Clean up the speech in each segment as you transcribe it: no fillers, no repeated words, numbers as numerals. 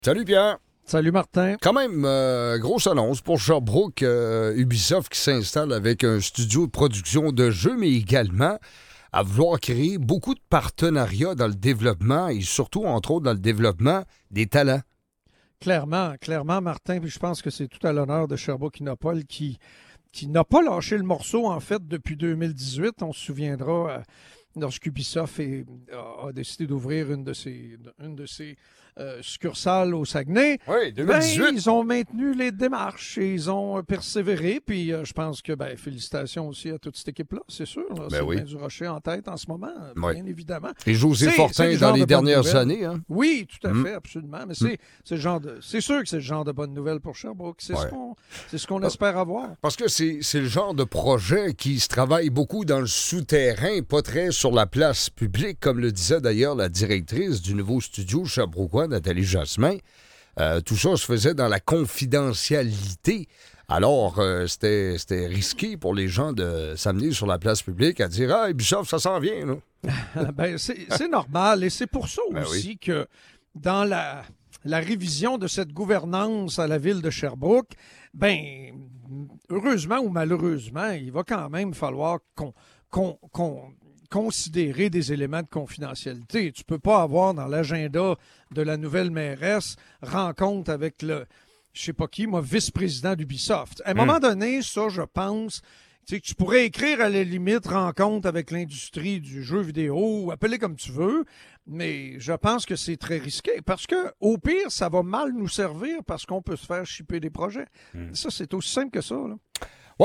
Salut Pierre. Salut Martin. Quand même, grosse annonce pour Sherbrooke, Ubisoft qui s'installe avec un studio de production de jeux, mais également à vouloir créer beaucoup de partenariats dans le développement et surtout, entre autres, dans le développement des talents. Clairement, Martin, puis je pense que c'est tout à l'honneur de Sherbrooke Innopol qui n'a pas lâché le morceau, en fait, depuis 2018. On se souviendra lorsqu'Ubisoft a décidé d'ouvrir une de ses succursales au Saguenay. Oui, 2018. Ils ont maintenu les démarches et ils ont persévéré. Puis je pense que, félicitations aussi à toute cette équipe-là, c'est sûr. Là, c'est oui. bien du Rocher en tête en ce moment, bien évidemment. Et José Fortin dans les dernières années. Hein? Oui, tout à fait, absolument. Mais c'est sûr que c'est le genre de bonne nouvelle pour Sherbrooke. C'est ce qu'on espère avoir. Parce que c'est le genre de projet qui se travaille beaucoup dans le souterrain, pas très sur la place publique, comme le disait d'ailleurs la directrice du nouveau studio Sherbrookeois, Nathalie Jasmin. Tout ça se faisait dans la confidentialité. Alors, c'était risqué pour les gens de s'amener sur la place publique à dire « Ah, Ubisoft, ça s'en vient, là. » C'est normal et c'est pour ça aussi que dans la révision de cette gouvernance à la ville de Sherbrooke, heureusement ou malheureusement, il va quand même falloir qu'on considérer des éléments de confidentialité. Tu peux pas avoir dans l'agenda de la nouvelle mairesse rencontre avec le, je sais pas qui, vice-président d'Ubisoft. À un moment donné, ça, je pense, que tu pourrais écrire à la limite rencontre avec l'industrie du jeu vidéo, ou appeler comme tu veux, mais je pense que c'est très risqué parce que, au pire, ça va mal nous servir parce qu'on peut se faire shipper des projets. Ça, c'est aussi simple que ça, là. Oui,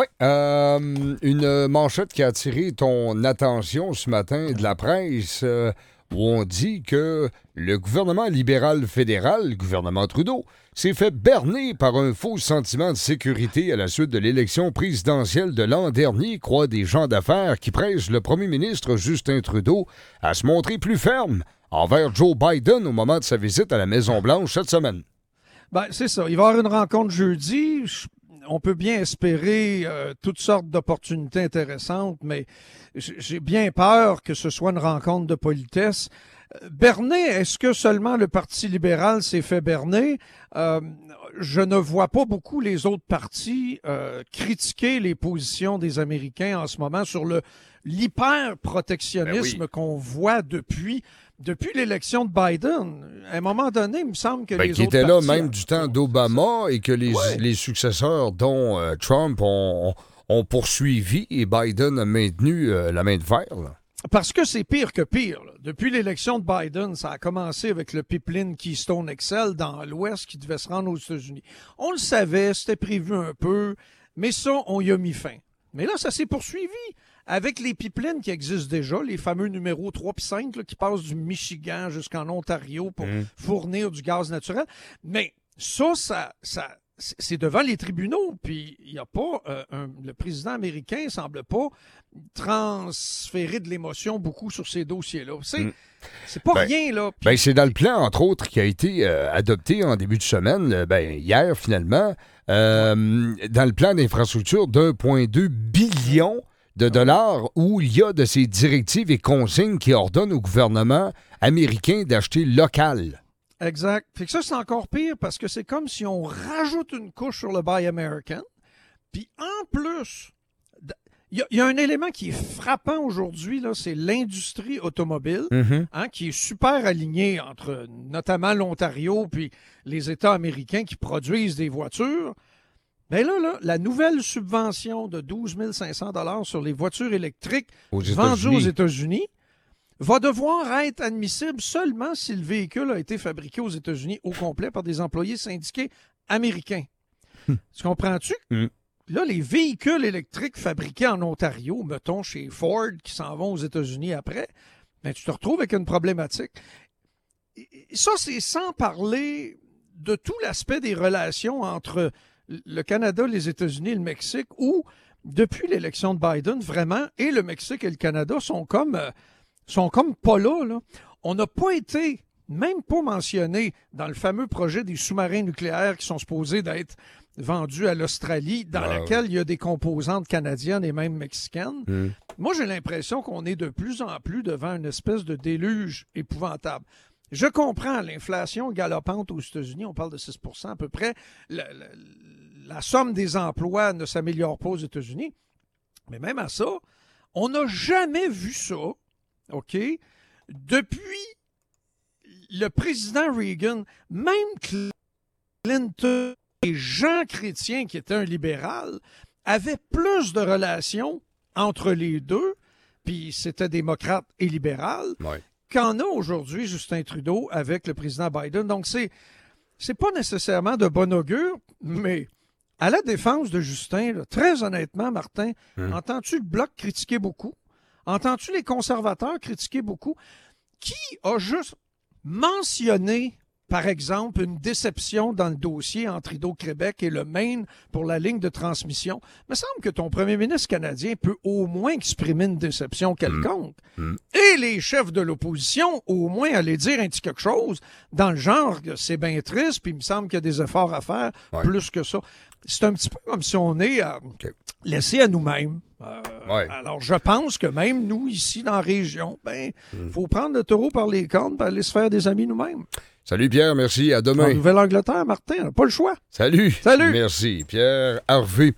une manchette qui a attiré ton attention ce matin de la presse où on dit que le gouvernement libéral fédéral, le gouvernement Trudeau, s'est fait berner par un faux sentiment de sécurité à la suite de l'élection présidentielle de l'an dernier, croient des gens d'affaires qui pressent le premier ministre Justin Trudeau à se montrer plus ferme envers Joe Biden au moment de sa visite à la Maison-Blanche cette semaine. C'est ça. Il va y avoir une rencontre jeudi. On peut bien espérer toutes sortes d'opportunités intéressantes, mais j'ai bien peur que ce soit une rencontre de politesse. Berner, est-ce que seulement le Parti libéral s'est fait berner? Je ne vois pas beaucoup les autres partis critiquer les positions des Américains en ce moment sur l'hyper-protectionnisme qu'on voit depuis l'élection de Biden. À un moment donné, il me semble que les autres qui était là partis même du temps d'Obama et que les successeurs, dont Trump, ont poursuivi et Biden a maintenu la main de fer. Là. Parce que c'est pire que pire. Là. Depuis l'élection de Biden, ça a commencé avec le pipeline Keystone XL dans l'Ouest qui devait se rendre aux États-Unis. On le savait, c'était prévu un peu, mais ça, on y a mis fin. Mais là, ça s'est poursuivi avec les pipelines qui existent déjà, les fameux numéros 3 et 5 là, qui passent du Michigan jusqu'en Ontario pour fournir du gaz naturel. Mais ça c'est devant les tribunaux. Puis il n'y a pas le président américain ne semble pas transférer de l'émotion beaucoup sur ces dossiers-là. C'est pas rien, là. Puis, c'est dans le plan, entre autres, qui a été adopté en début de semaine, hier finalement, dans le plan d'infrastructure d'1,2 billion de dollars où il y a de ces directives et consignes qui ordonnent au gouvernement américain d'acheter local. Exact. Fait que ça, c'est encore pire parce que c'est comme si on rajoute une couche sur le Buy American. Puis en plus, il y a un élément qui est frappant aujourd'hui, là, c'est l'industrie automobile, qui est super alignée entre notamment l'Ontario puis les États américains qui produisent des voitures. Bien là, la nouvelle subvention de 12 500 $ sur les voitures électriques vendues aux États-Unis va devoir être admissible seulement si le véhicule a été fabriqué aux États-Unis au complet par des employés syndiqués américains. Tu comprends-tu? Là, les véhicules électriques fabriqués en Ontario, mettons chez Ford, qui s'en vont aux États-Unis après, tu te retrouves avec une problématique. Ça, c'est sans parler de tout l'aspect des relations entre le Canada, les États-Unis et le Mexique, où, depuis l'élection de Biden, vraiment, et le Mexique et le Canada sont comme pas là. On n'a pas été, même pas mentionné, dans le fameux projet des sous-marins nucléaires qui sont supposés d'être vendus à l'Australie, dans laquelle il y a des composantes canadiennes et même mexicaines. Moi, j'ai l'impression qu'on est de plus en plus devant une espèce de déluge épouvantable. Je comprends l'inflation galopante aux États-Unis, on parle de 6 % à peu près. La somme des emplois ne s'améliore pas aux États-Unis. Mais même à ça, on n'a jamais vu ça, OK? Depuis le président Reagan, même Clinton et Jean Chrétien, qui était un libéral, avaient plus de relations entre les deux, puis c'était démocrate et libéral, qu'en a aujourd'hui Justin Trudeau avec le président Biden. Donc, c'est pas nécessairement de bon augure, mais à la défense de Justin, là, très honnêtement, Martin, entends-tu le Bloc critiquer beaucoup? Entends-tu les conservateurs critiquer beaucoup? Qui a juste mentionné, par exemple, une déception dans le dossier entre Hydro-Québec et le Maine pour la ligne de transmission? Il me semble que ton premier ministre canadien peut au moins exprimer une déception quelconque. Et les chefs de l'opposition, au moins, aller dire un petit quelque chose dans le genre que c'est bien triste, puis il me semble qu'il y a des efforts à faire, plus que ça. C'est un petit peu comme si on est laissé à nous-mêmes. Alors, je pense que même nous, ici, dans la région, faut prendre le taureau par les cornes et aller se faire des amis nous-mêmes. Salut Pierre, merci, à demain. En Nouvelle-Angleterre, Martin, on n'a pas le choix. Salut. Salut. Merci Pierre Harvey.